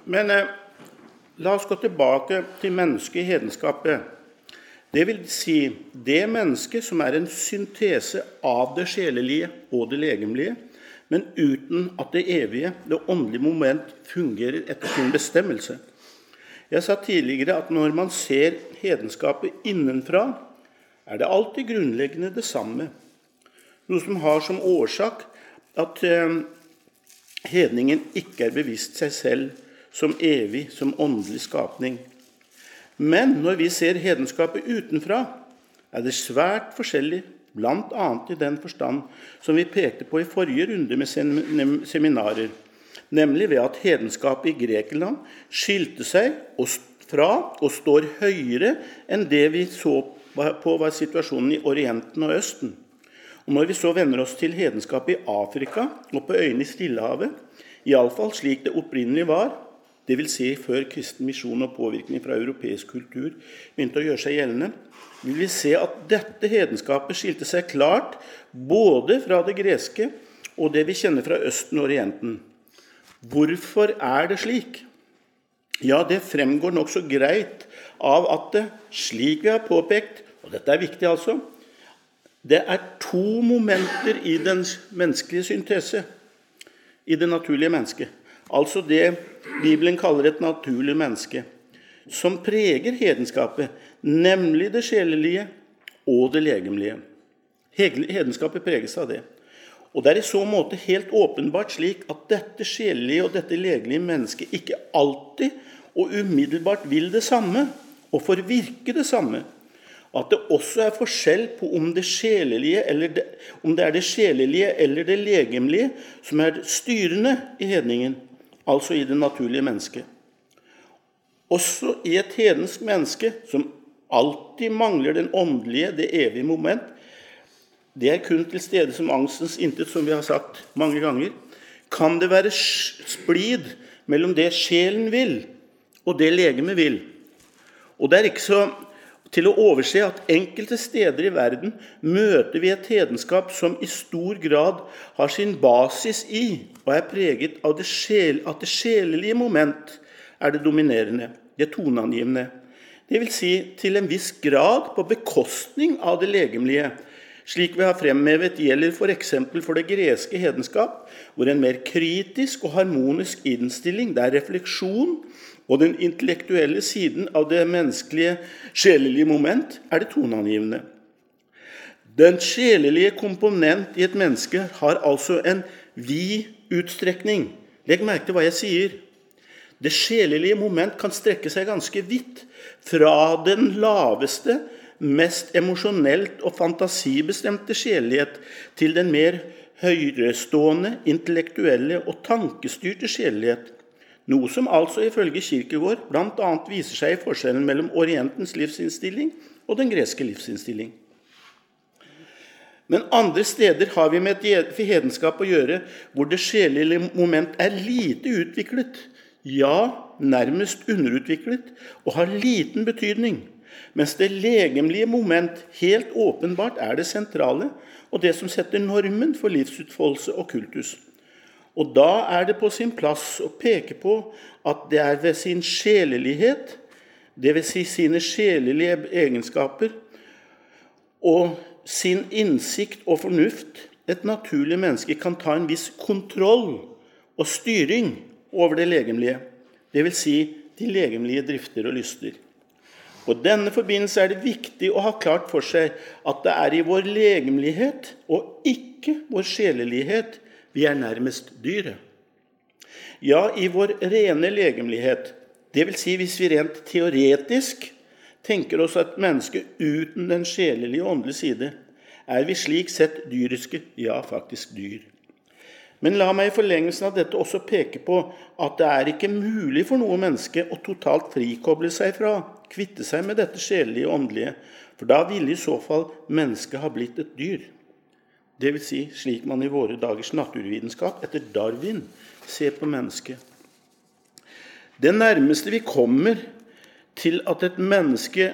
Men la oss gå tilbake til mennesket i hedenskapet. Det vil si det menneske som en syntese av det sjelelige og det legemlige, men uten at det evige, det åndelige moment fungerer etter sin bestemmelse. Jeg sa tidligere at når man ser hedenskapet innenfra, det alltid grunnleggende det samme. Noe som har som årsak at hedningen ikke bevisst seg selv som evig, som åndelig skapning. Men når vi ser hedenskapet utenfra, det svært forskjellig, blant annet i den forstand som vi pekte på i forrige runde med seminarer, nemlig ved at hedenskapet i Grekenland skilte seg fra og står høyere enn det vi så på var situasjonen i Orienten og Østen. Og når vi så vender oss til hedenskapet i Afrika og på øyene i Stillehavet, i alle fall slik det opprinnelig var, det vil si før kristen misjon og påvirkning fra europeisk kultur begynte å gjøre seg gjeldende, vil vi se at dette hedenskapet skilte seg klart både fra det greske og det vi kjenner fra Østen og Orienten. Hvorfor det slik? Ja, det fremgår nok så greit av at det, slik vi har påpekt, og dette viktig altså, det to momenter i den menneskelige syntese, i det naturlige mennesket. Altså det Bibelen kaller et naturlig menneske, som preger hedenskapet, nemlig det sjelelige og det legemlige. Hedenskapet preges av det. Og det i så måte helt åpenbart slik at dette sjelelige og dette legelige mennesket ikke alltid og umiddelbart vil det samme, og får virke det samme. At det også forskjell på om det sjelelige om det det sjelelige eller det legemlige som styrende i hedningen, altså i det naturlige mennesket. Også i et hedensk menneske som alltid mangler den åndelige, det evige moment, det kun til stede som angstens intet, som vi har sagt mange ganger, kan det være splid mellom det sjelen vil og det legeme vil. Og det ikke så til å overse at enkelte steder i verden møter vi et hedenskap som i stor grad har sin basis i og preget av at det sjelelige moment det dominerende, det toneangivende. Det vil si til en viss grad på bekostning av det legemlige, slik vi har fremhevet gjelder for eksempel for det greske hedenskap, hvor en mer kritisk og harmonisk innstilling, der refleksjon og den intellektuelle siden av det menneskelige sjelelige moment det toneangivende. Den sjelelige komponent i et menneske har altså en vid utstrekning. Legg merke til hva jeg sier. Det sjelelige moment kan strekke seg ganske vidt fra den laveste, mest emosjonelt og fantasibestemte sjelighet til den mer høyrestående, intellektuelle og tankestyrte sjelighet. Noe som altså ifølge Kierkegaard blant annet viser seg i forskjellen mellom Orientens livsinnstilling og den greske livsinnstilling. Men andre steder har vi med et hedenskap å gjøre hvor det sjelelige moment lite utviklet, ja, nærmest underutviklet, og har liten betydning, mens det legemlige moment helt åpenbart det sentrale, og det som setter normen for livsutfoldelse og kultus. Og da det på sin plass å peke på at det ved sin sjelelighet, det vil si sine sjelelige egenskaper, og sin innsikt og fornuft, et naturlig menneske kan ta en viss kontroll og styring over det legemlige, det vil si de legemlige drifter og lyster. Og denne forbindelse det viktig å ha klart for seg at det i vår legemlighet og ikke vår sjelelighet vi nærmest dyret. Ja, i vår rene legemlighet, det vil si hvis vi rent teoretisk tenker oss et menneske uten den sjelelige og åndelige side, vi slik sett dyriske, ja, faktisk dyr. Men la meg i forlengelsen av dette også peke på at det ikke mulig for noe menneske å totalt frikoble seg fra, kvitte seg med dette sjelelige og åndelige, for da ville i så fall mennesket ha blitt et dyr. Det vil si slik man i våre dagers naturvitenskap etter Darwin ser på mennesket. Det nærmeste vi kommer til at et menneske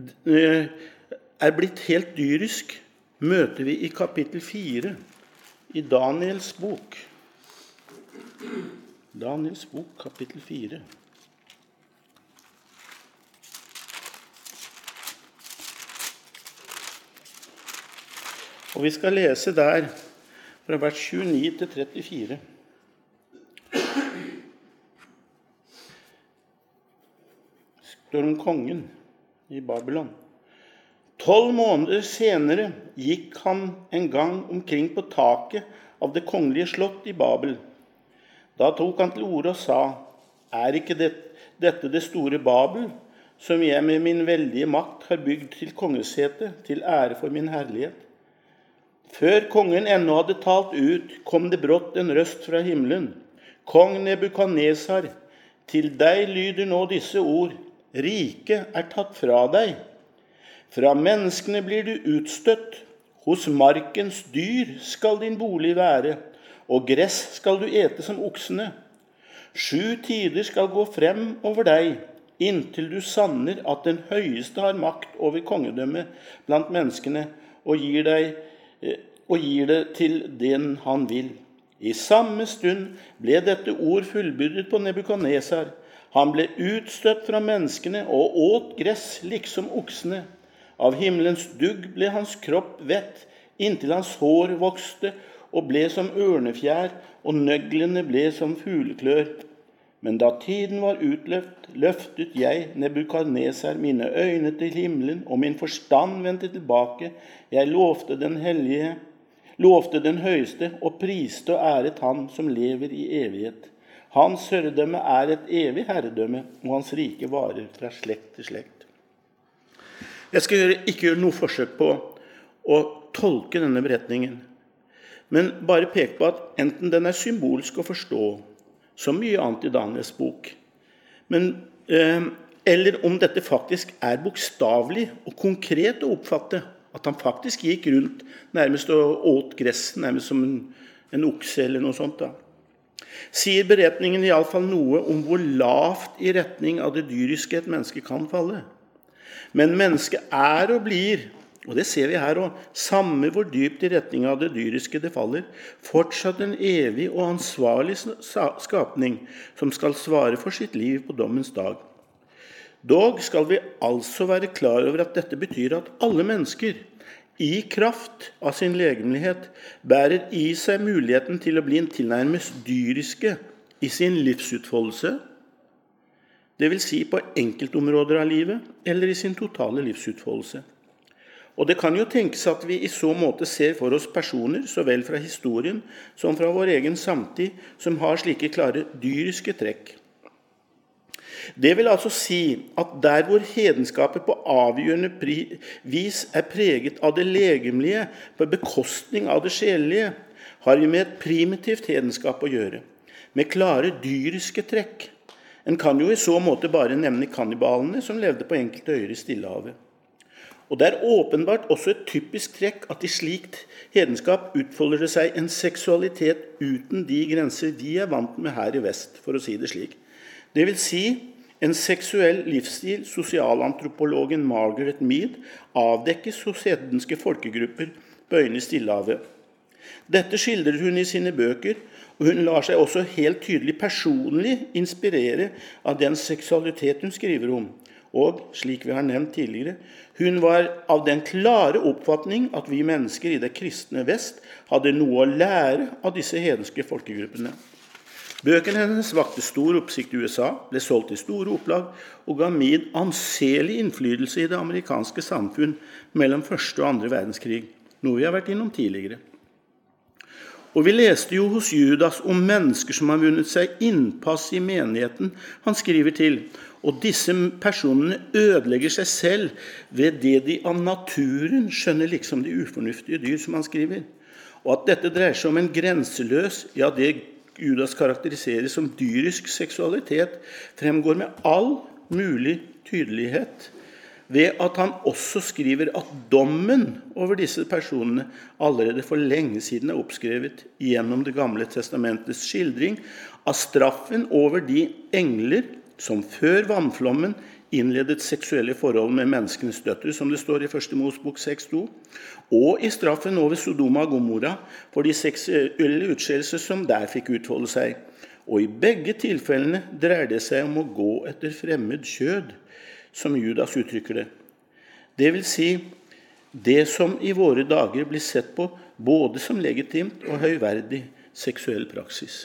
blitt helt dyrisk, møter vi i kapittel 4 i Daniels bok. Daniels bok, kapittel 4. Og vi skal lese der fra vers 29 til 34. Det står om kongen i Babylon. 12 måneder senere gikk han en gang omkring på taket av det kongelige slott i Babel. Da tok han til orde og sa, ikke dette det store Babel, som jeg med min veldige makt har bygd til kongesete, til ære for min herlighet? Før kongen ennå hadde talt ut, kom det brått en røst fra himmelen. Kong Nebukadnesar, til deg lyder nå disse ord, riket tatt fra deg. Fra menneskene blir du utstøtt, hos markens dyr skal din bolig være, og gress skal du ete som oksene. 7 tider skal gå frem over deg, inntil du sanner at den høyeste har makt over kongedømmet blant menneskene, og gir det til den han vil. I samme stund ble dette ord fullbyrdet på Nebukadnesar. Han ble utstøtt fra menneskene og åt gress liksom oksene. Av himmelens dugg ble hans kropp vett, inntil hans hår vokste og ble som ørnefjær, og nøglene ble som fugleklør. Men da tiden var utløpt, løftet jeg, Nebukadnesar, mine øyne til himmelen, og min forstand vendte tilbake. Jeg lovte den høyeste, og priste og æret han som lever i evighet. Hans herredømme et evig herredømme, og hans rike varer fra slekt til slekt. Jeg skal ikke gjøre noe forsøk på å tolke denne beretningen, men bare peke på at enten den symbolsk å forstå, som mye annet i Daniels bok, eller om dette faktisk bokstavelig og konkret å oppfatte, at han faktisk gikk rundt nærmest og åt gress, nærmest som en okse eller noe sånt da. Sier beretningen i alle fall noe om hvor lavt i retning av det dyriske et menneske kan falle. Men mennesket og blir, og det ser vi her også, samme hvor dypt i retning av det dyriske det faller, fortsatt en evig og ansvarlig skapning som skal svare for sitt liv på dommens dag. Dog skal vi altså være klar over at dette betyr at alle mennesker, i kraft av sin legemlighet, bærer i seg muligheten til å bli en tilnærmet dyriske i sin livsutfoldelse, det vil si på enkeltområder av livet, eller i sin totale livsutfoldelse. Og det kan jo tenkes at vi i så måte ser for oss personer, så vel fra historien som fra vår egen samtid, som har slike klare dyriske trekk. Det vil altså si at der hvor hedenskapet på avgjørende vis preget av det legemlige på bekostning av det sjelelige, har vi med et primitivt hedenskap å gjøre, med klare dyriske trekk. En kan jo i så måte bare nevne kannibalene som levde på enkelte øyer i Stillehavet. Og det åpenbart også et typisk trekk at i slikt hedenskap utfolder det seg en seksualitet uten de grenser vi vant med her i vest, for å si det slik. Det vil si en seksuell livsstil sosialantropologen Margaret Mead avdekkes hos hedenske folkegrupper på øyene i Stillehavet. Dette skildrer hun i sine bøker, og hun lar seg også helt tydelig personlig inspirere av den seksualitet hun skriver om. Og, slik vi har nevnt tidligere, hun var av den klare oppfatning at vi mennesker i det kristne vest hadde noe å lære av disse hedenske folkegruppene. Bøkene hennes vakte stor oppsikt i USA, ble solgt i store opplag og ga Mead anselig innflytelse i det amerikanske samfunn mellom første og andre verdenskrig, noe vi har vært innom tidligere. Og vi leste jo hos Judas om mennesker som har vunnet seg innpass i menigheten han skriver til, og disse personene ødelegger seg selv ved det de av naturen skjønner liksom de ufornuftige dyr som han skriver. Og at dette dreier seg om en grenseløs, ja det Judas karakteriserer som dyrisk seksualitet, fremgår med all mulig tydelighet ved at han også skriver at dommen over disse personene allerede for lenge siden oppskrevet gjennom det gamle testamentets skildring av straffen over de engler som før vannflommen innledet seksuelle forhold med menneskenes døtre, som det står i 1. Mosebok 6:2, og i straffen over Sodoma og Gomorra for de seksuelle utskjellelser som der fikk utfolde seg, og i begge tilfellene dreier det seg om å gå etter fremmed kjød, som Judas uttrykker det. Det vil si, det som i våre dager blir sett på både som legitimt og høyverdig seksuell praksis.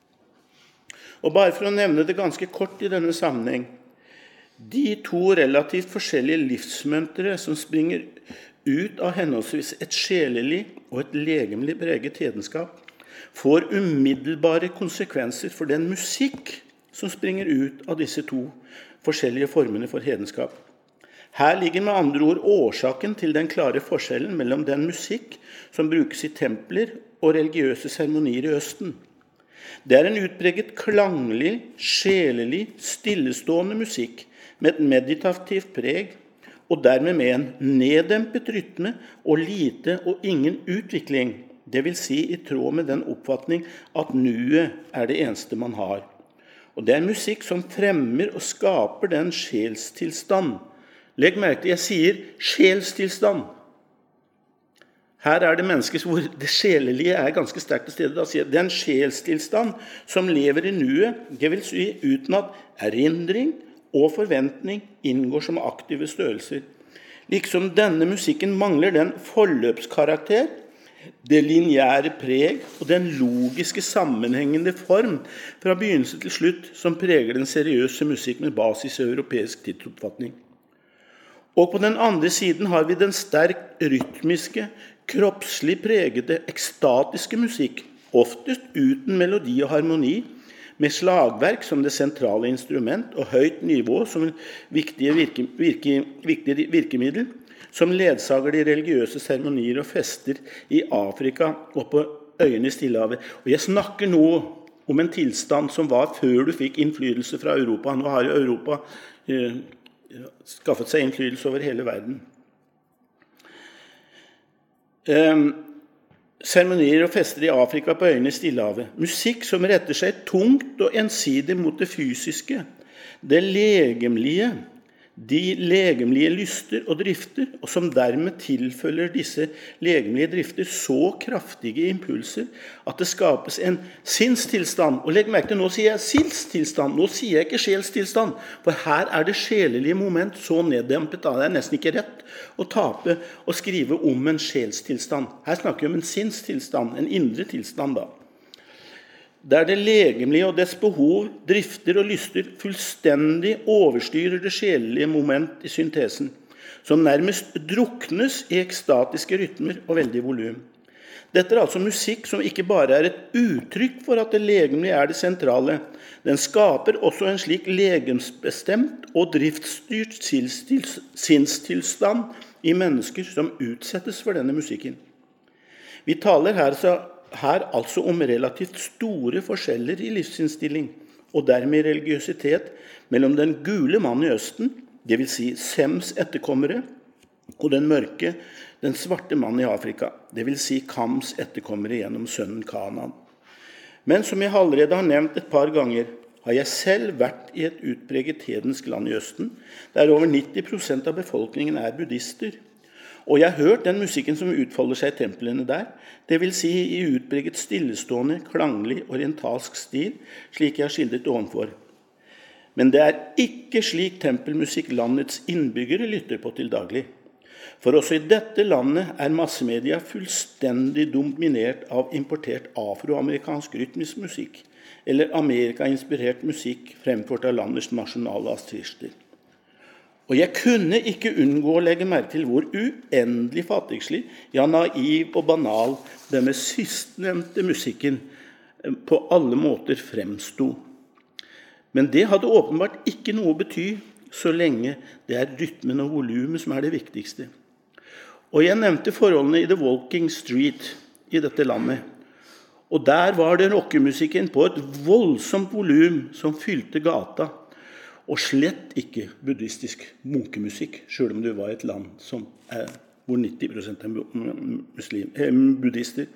Og bare for å nevne det ganske kort i denne sammenheng, de to relativt forskjellige livsmønstre som springer ut av henholdsvis et sjelelig og et legemlig preget hedenskap, får umiddelbare konsekvenser for den musikk som springer ut av disse to forskjellige formene for hedenskap. Her ligger med andre ord årsaken til den klare forskjellen mellom den musikk som brukes i templer og religiøse seremonier i Østen. Det er en utpreget klanglig, sjelelig, stillestående musikk med et meditativt preg, og dermed med en neddempet rytme og lite og ingen utvikling, det vil si i tråd med den oppfatning at nuet er det eneste man har. Og det er musikk som fremmer og skaper den sjelstilstand. Legg merke til, jeg sier sjelstilstand. Her er det mennesker hvor det sjelelige er ganske sterkt til stede. Da sier jeg, den sjelstilstand som lever i nuet, det vil si uten at erindring og forventning inngår som aktive størrelser. Liksom denne musikken mangler den forløpskarakter, det lineære preg og den logiske sammenhengende form fra begynnelse til slutt som preger den seriøse musikk med basis i europeisk tidsoppfatning. Og på den andre siden har vi den sterkt rytmiske, kroppslig pregede, ekstatiske musikk, oftest uten melodi og harmoni, med slagverk som det sentrale instrument og høyt nivå som viktige virkemiddel, som ledsager de religiøse seremonier og fester i Afrika og på øyene i Stillehavet. Og jeg snakker nå om en tilstand som var før du fikk innflytelse fra Europa. Nå har jo Europa skaffet seg innflytelse over hele verden. Seremonier og fester i Afrika på øyene i Stillehavet. Musikk som retter seg tungt og ensidig mot det fysiske, det legemlige, de legemlige lyster og drifter, og som dermed tilfølger disse legemlige drifter så kraftige impulser at det skapes en sinnstilstand. Og legg merke til, nå sier jeg sinnstilstand, nå sier jeg ikke sjelstilstand, for her er det sjelelige moment så neddempet, da det er nesten ikke rett å tape og skrive om en sjelstilstand. Her snakker vi om en sinnstilstand, en indre tilstand da. Der det legemlige og dets behov, drifter og lyster fullstendig overstyrer det sjelelige moment i syntesen, som nærmest druknes i ekstatiske rytmer og veldig volum. Dette er altså musikk som ikke bare er et uttrykk for at det legemlige er det sentrale, den skaper også en slik legemsbestemt og driftsstyrt sinnstilstand i mennesker som utsettes for denne musikken. Vi taler her altså om relativt store forskjeller i livsinnstilling, og dermed religiøsitet mellom den gule mann i Østen, det vil si Sems etterkommere, og den mørke, den svarte mann i Afrika, det vil si Kams etterkommere gjennom sønnen Kanaan. Men som jeg allerede har nevnt et par ganger, har jeg selv vært i et utpreget hedensk land i Østen, der over 90% av befolkningen er buddhister. Og jeg har hørt den musikken som utfolder seg i templene der, det vil si i utpreget stillestående, klanglig, orientalsk stil, slik jeg har skildret ovenfor. Men det er ikke slik tempelmusikk landets innbyggere lytter på til daglig. For også i dette landet er massemedia fullstendig dominert av importert afroamerikansk rytmisk musikk, eller Amerika-inspirert musikk fremført av landets nasjonale artister. Og jeg kunne ikke unngå å legge merke til hvor uendelig fattigslig, ja naiv og banal denne sistnevnte musikken på alle måter fremstod. Men det hadde åpenbart ikke noe å bety så lenge det er rytmen og volumet som er det viktigste. Og jeg nevnte forholdene i The Walking Street i dette landet. Og der var det rockemusikken på et voldsomt volum som fylte gata, og slett ikke buddhistisk munkemusikk, selv om det var et land hvor 90% er buddhister.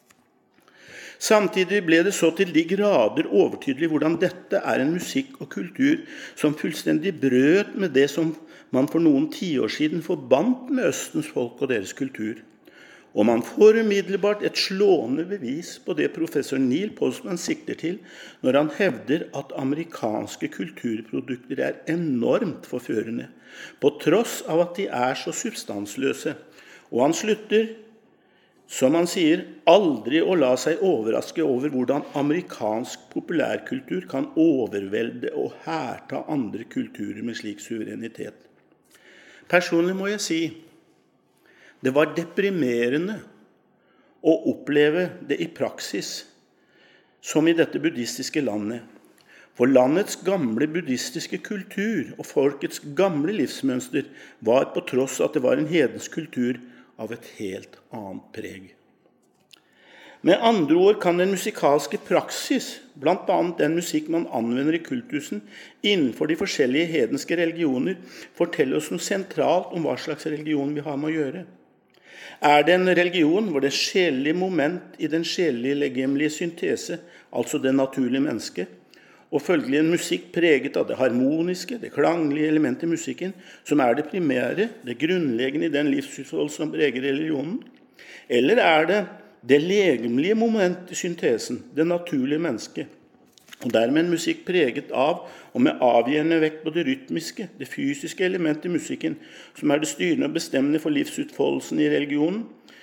Samtidig ble det så til de grader overtydelig hvordan dette er en musikk og kultur som fullstendig brøt med det som man for noen tiår siden forbandt med Østens folk og deres kultur. Og man får umiddelbart et slående bevis på det professor Neil Postman sikter til når han hevder at amerikanske kulturprodukter er enormt forførende, på tross av at de er så substansløse. Og han slutter, som han sier, aldri å la seg overraske over hvordan amerikansk populærkultur kan overvelde og herta andre kulturer med slik suverenitet. Personlig må jeg si, det var deprimerende å oppleve det i praksis, som i dette buddhistiske landet. For landets gamle buddhistiske kultur og folkets gamle livsmønster var på tross at det var en hedensk kultur av et helt annet preg. Med andre ord kan den musikalske praksis, blant annet den musikk man anvender i kultusen innenfor de forskjellige hedenske religioner, fortelle oss noe sentralt om hva slags religion vi har med å gjøre. Er det en religion hvor det sjelelige moment i den sjelelige legemlige syntese, altså det naturlige mennesket, og følgelig en musikk preget av det harmoniske, det klanglige elementet i musikken, som er det primære, det grunnleggende i den livsutfoldelse som preger religionen? Eller er det legemlige moment i syntesen, det naturlige mennesket, og dermed en musikk preget av og med avgjørende vekt på det rytmiske, det fysiske elementet i musikken, som er det styrende og bestemmende for livsutfoldelsen i religionen?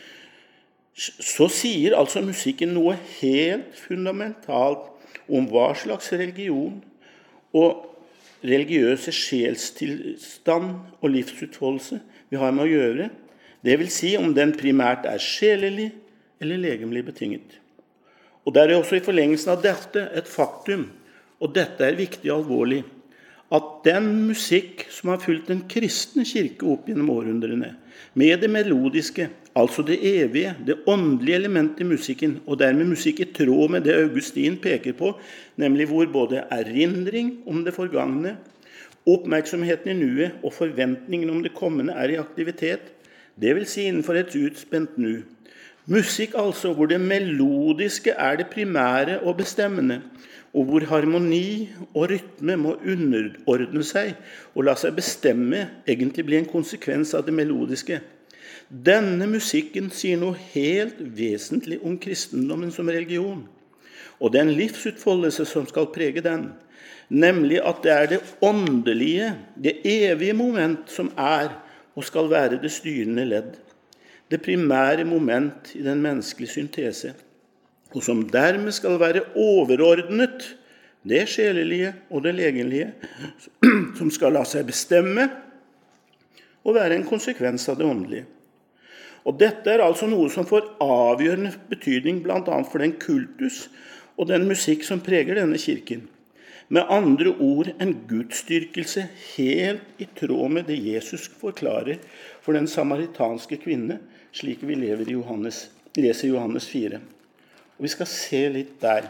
Så sier altså musikken noe helt fundamentalt om hva slags religion og religiøse sjelstilstand og livsutfoldelse vi har med å gjøre. Det vil si om den primært er sjelelig eller legemlig betinget. Og det er også i forlengelsen av dette et faktum, og dette er viktig og alvorlig, at den musikk som har fulgt den kristne kirke opp gjennom århundrene, med det melodiske, altså det evige, det åndelige elementet i musikken, og dermed musikk i tråd med det Augustin peker på, nemlig hvor både erindring om det forgangne, oppmerksomheten i nuet og forventningen om det kommende er i aktivitet, det vil si innenfor et utspent nu. Musikk altså hvor det melodiske er det primære og bestemmende, og hvor harmoni og rytme må underordne seg og la seg bestemme, egentlig bli en konsekvens av det melodiske. Denne musikken sier noe helt vesentlig om kristendommen som religion, og den livsutfoldelse som skal prege den, nemlig at det er det åndelige, det evige moment som er og skal være det styrende ledd. Det primære moment i den menneskelige syntese, og som dermed skal være overordnet det sjelelige og det legemlige, som skal la seg bestemme og være en konsekvens av det åndelige. Og dette er altså noe som får avgjørende betydning blant annet for den kultus og den musikk som preger denne kirken. Med andre ord en gudsdyrkelse helt i tråd med det Jesus forklarer for den samaritanske kvinne, slik vi leser Johannes 4. Og vi skal se litt der.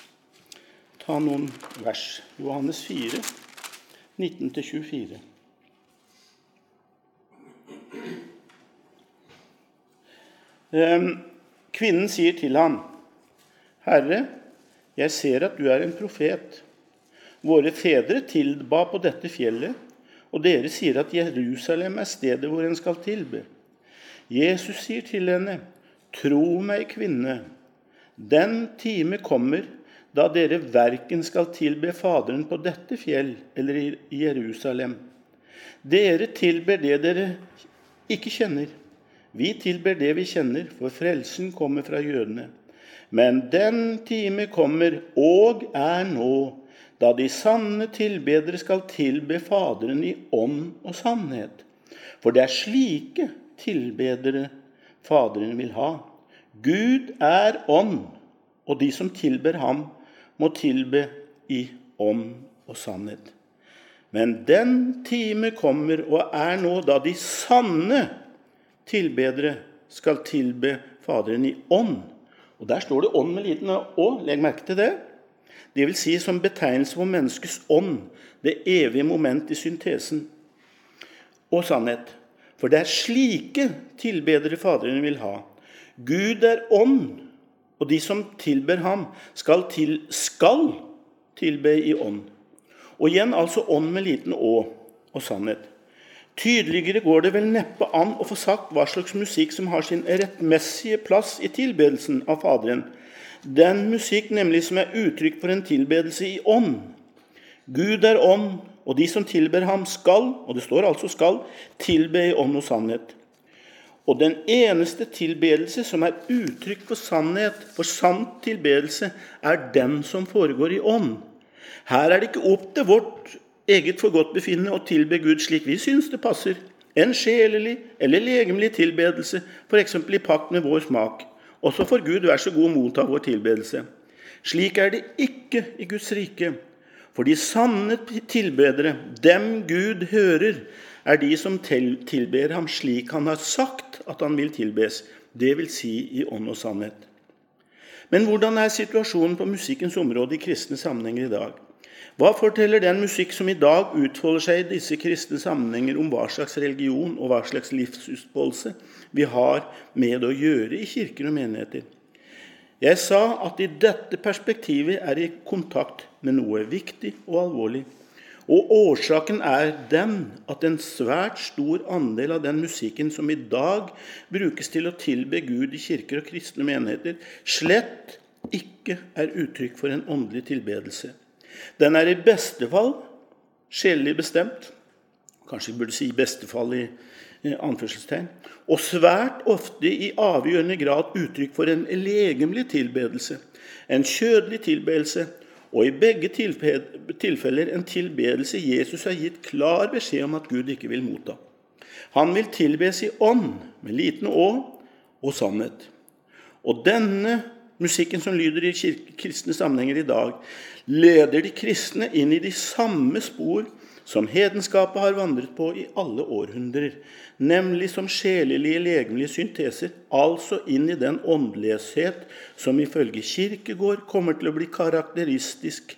Ta noen vers. Johannes 4, 19-24. Kvinnen sier til ham, «Herre, jeg ser at du er en profet. Våre fedre tilba på dette fjellet, og dere sier at Jerusalem er stedet hvor en skal tilbe. Jesus sier til henne, tro meg, kvinne, den time kommer da dere hverken skal tilbe Faderen på dette fjell eller i Jerusalem. Dere tilber det dere ikke kjenner. Vi tilber det vi kjenner, for frelsen kommer fra jødene. Men den time kommer og er nå, da de sanne tilbedere skal tilbe Faderen i ånd og sannhet. For det er slike tilbedere Faderen vil ha. Gud er ånd, og de som tilber ham må tilbe i ånd og sannhet. Men den time kommer og er nå, da de sanne tilbedere skal tilbe Faderen i ånd. Og der står det ånd med liten å, legg merke til det. Det vil si som betegnelse for menneskets ånd, det evige moment i syntesen og sannhet. For det er slike tilbedere Faderen vil ha. Gud er ånd, og de som tilber ham skal tilbe i ånd. Og igjen altså ånd med liten å og sannhet. Tydeligere går det vel neppe an å få sagt hva slags musikk som har sin rettmessige plass i tilbedelsen av Faderen. Den musikk nemlig som er uttrykk for en tilbedelse i ånd. Gud er ånd, og de som tilber ham skal, og det står altså skal, tilbe i ånd og sannhet. Og den eneste tilbedelse som er uttrykk for sannhet, for sann tilbedelse, er den som foregår i ånd. Her er det ikke opp til vårt eget forgodtbefinnende å tilbe Gud slik vi synes det passer. En sjelelig eller legemlig tilbedelse, for eksempel i pakt med vår smak. Også for Gud vær så god motta vår tilbedelse. Slik er det ikke i Guds rike. For de sanne tilbedere, dem Gud hører, er de som tilber ham slik han har sagt at han vil tilbes, det vil si i ånd og sannhet. Men hvordan er situasjonen på musikkens område i kristne sammenhenger i dag? Hva forteller den musikk som i dag utfolder seg i disse kristne sammenhenger om hva slags religion og hva slags livsutfoldelse vi har med å gjøre i kirker og menigheter? Jeg sa at i dette perspektivet er i kontakt med noe viktig og alvorlig. Og årsaken er den at en svært stor andel av den musikken som i dag brukes til å tilbe Gud i kirker og kristne menigheter, slett ikke er uttrykk for en åndelig tilbedelse. Den er i beste fall sjelelig bestemt, kanskje jeg burde si beste fall i anførselstegn, og svært ofte i avgjørende grad uttrykk for en legemlig tilbedelse, en kjødelig tilbedelse, og i begge tilfeller en tilbedelse Jesus har gitt klar beskjed om at Gud ikke vil motta. Han vil tilbes i ånd, med liten å og sannhet. Og denne musikken som lyder i kristne sammenhenger i dag, leder de kristne inn i de samme spor som hedenskapet har vandret på i alle århundrer, nemlig som sjelelige, legemlige synteser, altså inn i den åndløshet som ifølge Kierkegaard kommer til å bli karakteristisk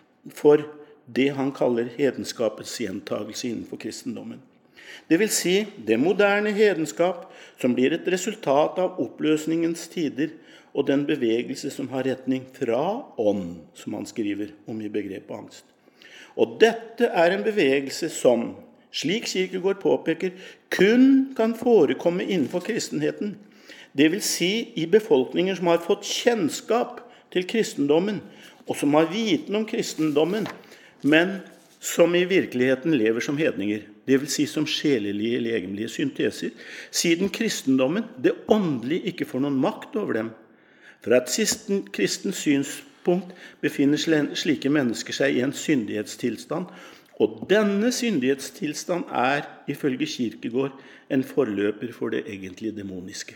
for det han kaller hedenskapets gjentagelse innenfor kristendommen. Det vil si det moderne hedenskap som blir et resultat av oppløsningens tider og den bevegelse som har retning fra ånd, som han skriver om i begrepet angst. Og dette er en bevegelse som, slik Kierkegaard påpeker, kun kan forekomme innenfor kristenheten. Det vil si i befolkninger som har fått kjennskap til kristendommen, og som har viten om kristendommen, men som i virkeligheten lever som hedninger. Det vil si som sjelelige, legemlige synteser, siden kristendommen, det åndelige, ikke får noen makt over dem. Fra et kristent synspunkt befinner slike mennesker seg i en syndighetstilstand, og denne syndighetstilstand er, ifølge Kierkegaard, en forløper for det egentlige demoniske.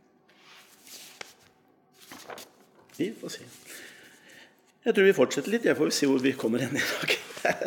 Vi får se. Jeg tror vi fortsetter litt, jeg får se hvor vi kommer hen i dag.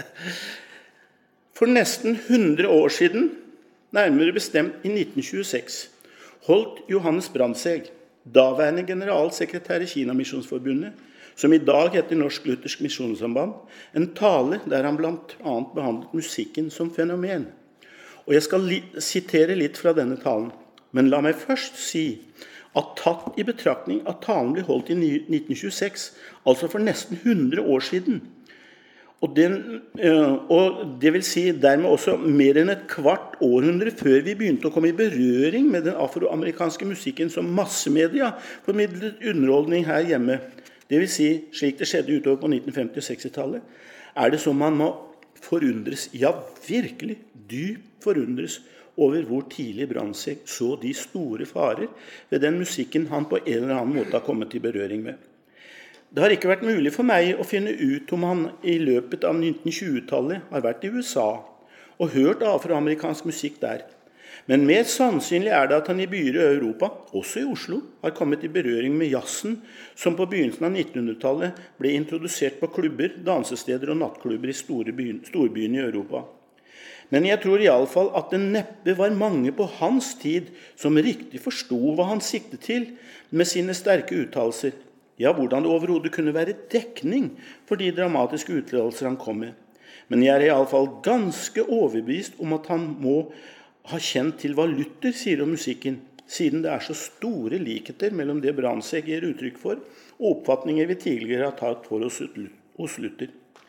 For nesten 100 år siden, nærmere bestemt i 1926, holdt Johannes Brandtzæg, daværende generalsekretær i Kina-misjonsforbundet, som i dag heter Norsk Luthersk Misjonssamband, en tale der han blant annet behandlet musikken som fenomen. Og jeg skal sitere litt fra denne talen, men la meg først si at tatt i betraktning at talen ble holdt i 1926, altså for nesten 100 år siden, og det vil si dermed også mer enn et kvart århundre før vi begynte å komme i berøring med den afroamerikanske musikken som massemedia formidlet underholdning her hjemme, det vil si slik det skjedde utover på 1950- og 60-tallet, er det som man må forundres, ja virkelig dypt forundres over hvor tidlig Brandtzæg så de store farer ved den musikken han på en eller annen måte har kommet i berøring med. Det har ikke vært mulig for meg å finne ut om han i løpet av 1920-tallet har vært i USA og hørt afroamerikansk musikk der. Men mer sannsynlig er det at han i byer i Europa, også i Oslo, har kommet i berøring med jazzen, som på begynnelsen av 1900-tallet ble introdusert på klubber, dansesteder og nattklubber i storbyene i Europa. Men jeg tror i alle fall at det neppe var mange på hans tid som riktig forstod hva han siktet til med sine sterke uttalelser. Ja, hvordan det overhodet kunne være dekning for de dramatiske uttalelser han kom med. Men jeg er i alle fall ganske overbevist om at han må ha kjent til hva Luther sier om musikken, siden det er så store likheter mellom det Brandtzæg gir uttrykk for, og oppfatninger vi tidligere har tatt for oss hos Luther.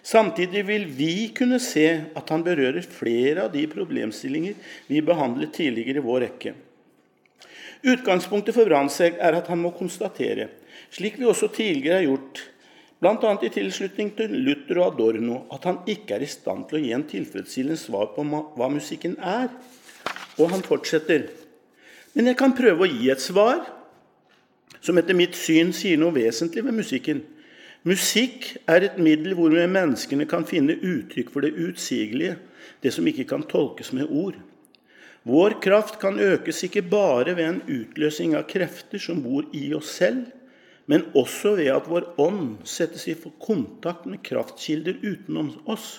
Samtidig vil vi kunne se at han berører flere av de problemstillinger vi behandlet tidligere i vår rekke. Utgangspunktet for Brandtzæg at han må konstatere, slik vi også tidligere har gjort, blant annet i tilslutning til Luther og Adorno, at han ikke i stand til å gi en tilfredsstillende svar på hva musikken Og han fortsetter. Men jeg kan prøve å gi et svar som etter mitt syn sier noe vesentlig ved musikken. Musikk et middel hvormed menneskene kan finne uttrykk for det utsigelige, det som ikke kan tolkes med ord. Vår kraft kan økes ikke bare ved en utløsning av krefter som bor i oss selv, men også ved at vår ånd settes i kontakt med kraftkilder utenom oss.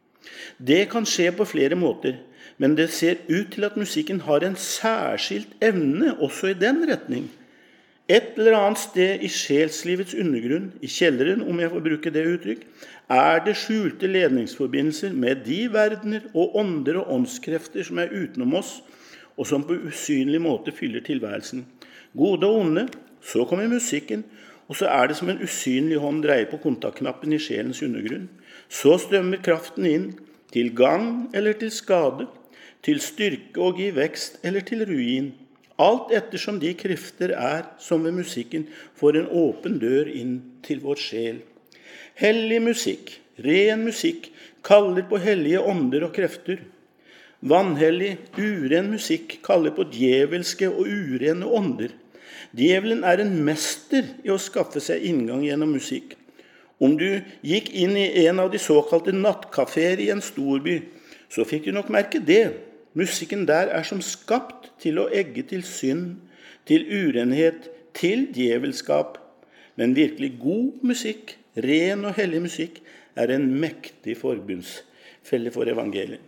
Det kan skje på flere måter, men det ser ut til at musikken har en særskilt evne også i den retning. Et eller annet sted i sjelslivets undergrunn, i kjelleren, om jeg får bruke det uttrykk, det skjulte ledningsforbindelser med de verdener og ånder og åndskrefter som utenom oss, og som på usynlig måte fyller tilværelsen. Gode og onde, så kommer musikken, og så det som en usynlig hånd dreier på kontaktknappen i sjelens undergrunn. Så strømmer kraften inn, til gang eller til skade, til styrke og gi vekst eller til ruin. Alt ettersom de krefter som ved musikken får en åpen dør inn til vår sjel. Hellig musikk, ren musikk, kaller på hellige ånder og krefter. Vanhellig, uren musikk kaller på djevelske og urene ånder. Djevelen en mester i å skaffe seg inngang gjennom musikk. Om du gikk inn i en av de såkalte nattkaféer i en storby, så fikk du nok merke det. Musikken der som skapt til å egge til synd, til urenhet, til djevelskap. Men virkelig god musikk, ren og hellig musikk, en mektig forbundsfelle for evangeliet.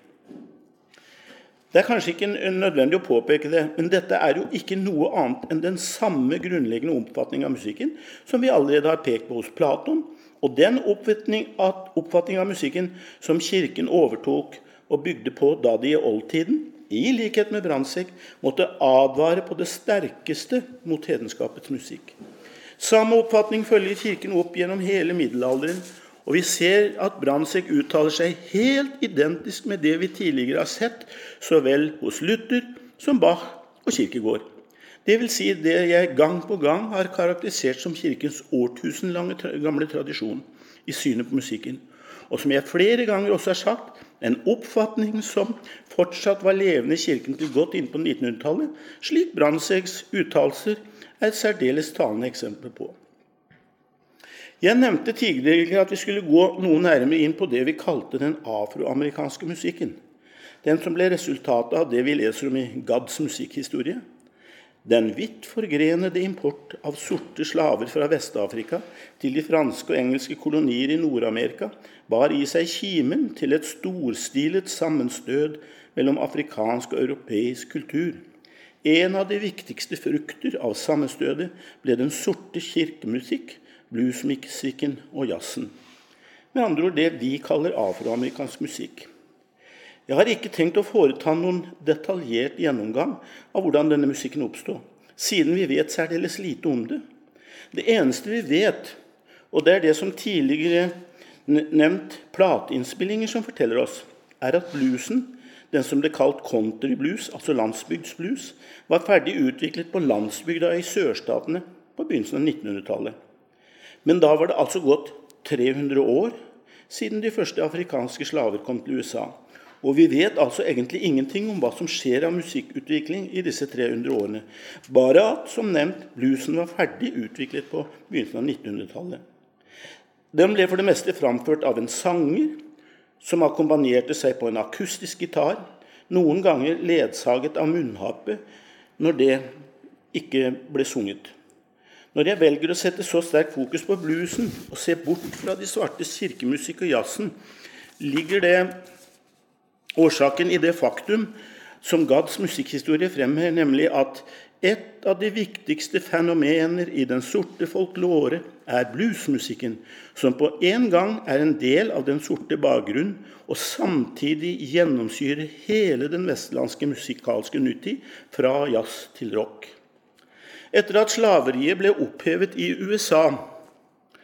Det kanskje ikke nødvendig å påpeke det, men dette jo ikke noe annet enn den samme grunnleggende oppfatning av musikken som vi allerede har pekt på hos Platon, og den oppfatning av musikken som kirken overtok og bygde på da de i oldtiden, i likhet med Brandtzæg, måtte advare på det sterkeste mot hedenskapets musikk. Samme oppfatning følger kirken opp gjennom hele middelalderen, og vi ser at Brandtzæg uttaler seg helt identisk med det vi tidligere har sett, så vel hos Luther som Bach og Kierkegaard. Det vil si det jeg gang på gang har karakterisert som kirkens årtusenlange gamle tradisjon i synet på musikken, og som jeg flere ganger også har sagt, en oppfatning som fortsatt var levende i kirken til godt inn på 1900-tallet, slik Brandtzægs uttalelser et særdeles talende eksempel på. Jeg nevnte tidligere at vi skulle gå noe nærmere inn på det vi kalte den afroamerikanske musikken, den som ble resultatet av det vi leser om i Gadds musikkhistorie. Den vidt forgrenede import av sorte slaver fra Vestafrika til de franske og engelske kolonier i Nord-Amerika bar i seg kimen til et storstilet sammenstød mellom afrikansk og europeisk kultur. En av de viktigste frukter av sammenstødet ble den sorte kirkemusikk, bluesmusikken og jazzen. Med andre ord det vi kaller afroamerikansk musikk. Jeg har ikke tenkt å foreta noen detaljert gjennomgang av hvordan denne musikken oppstod, siden vi vet særdeles lite om det. Det eneste vi vet, og det det som tidligere nevnt plateinnspillinger som forteller oss, at bluesen, den som ble kalt country blues, altså landsbygdsblues, var ferdig utviklet på landsbygda i sørstatene på begynnelsen av 1900-tallet. Men da var det altså gått 300 år siden de første afrikanske slaver kom til USA. Og vi vet altså egentlig ingenting om hva som skjer av musikkutvikling i disse 300 årene. Bare at, som nevnt, bluesen var ferdig utviklet på begynnelsen av 1900-tallet. Den ble for det meste framført av en sanger, som akkompagnerte seg på en akustisk gitar, noen ganger ledsaget av munnharpe, når det ikke ble sunget. Når jeg velger å sette så sterk fokus på bluesen, og se bort fra de svartes kirkemusikk og jazzen, ligger det årsaken i det faktum som Gadds musikkhistorie fremhever, nemlig at et av de viktigste fenomener i den sorte folklore bluesmusikken, som på en gang en del av den sorte bakgrunn, og samtidig gjennomsyrer hele den vestlandske musikalske nutid, fra jazz til rock. Etter at slaveriet ble opphevet i USA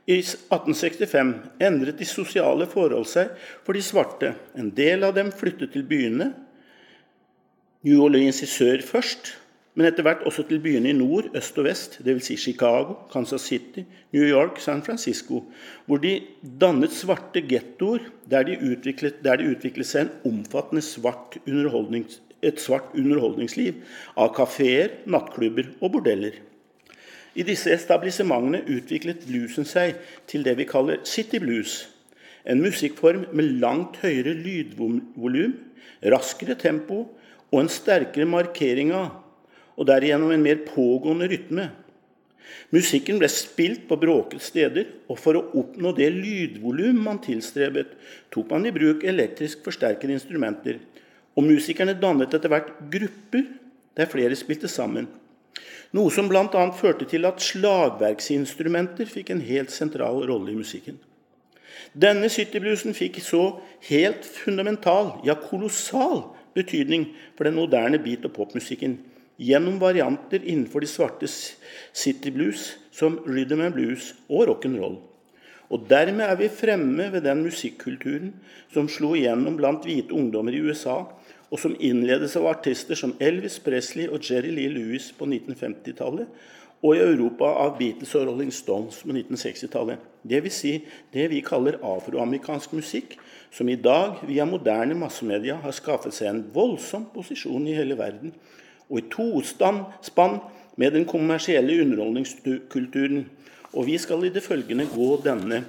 I 1865 endret de sosiale forhold seg for de svarte. En del av dem flyttet til byene, New Orleans i sør først, men etter hvert også til byene i nord, øst og vest, det vil si Chicago, Kansas City, New York, San Francisco, hvor de dannet svarte gettoer, der de utviklet seg en omfattende et svart underholdningsliv av kaféer, nattklubber og bordeller. I disse establissementene utviklet bluesen seg til det vi kaller city blues, en musikkform med langt høyere lydvolum, raskere tempo og en sterkere markering av, og derigjennom en mer pågående rytme. Musikken ble spilt på bråkete steder, og for å oppnå det lydvolum man tilstrebet, tok man i bruk elektrisk forsterkede instrumenter, og musikerne dannet etter hvert grupper der flere spilte sammen. Noe som blant annet førte til at slagverksinstrumenter fikk en helt sentral rolle i musikken. Denne citybluesen fikk så helt fundamental, ja kolossal betydning for den moderne beat- og popmusikken, gjennom varianter innenfor de svartes cityblues som rhythm and blues og rock'n'roll. Og dermed vi fremme ved den musikkulturen som slo igjennom blant hvite ungdommer i USA, og som innledes av artister som Elvis Presley og Jerry Lee Lewis på 1950-tallet, og i Europa av Beatles og Rolling Stones på 1960-tallet. Det vil si det vi kaller afroamerikansk musikk, som i dag via moderne massemedia har skaffet seg en voldsom posisjon i hele verden, og i tospann med den kommersielle underholdningskulturen. Og vi skal i det følgende gå denne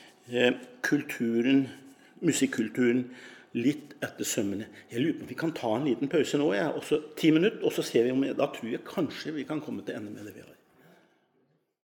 musikkulturen litt etter sømmene. Jeg lurer på om vi kan ta en liten pause nå, og så 10 minutter, og så ser vi om da tror jeg kanskje vi kan komme til ende med det vi har.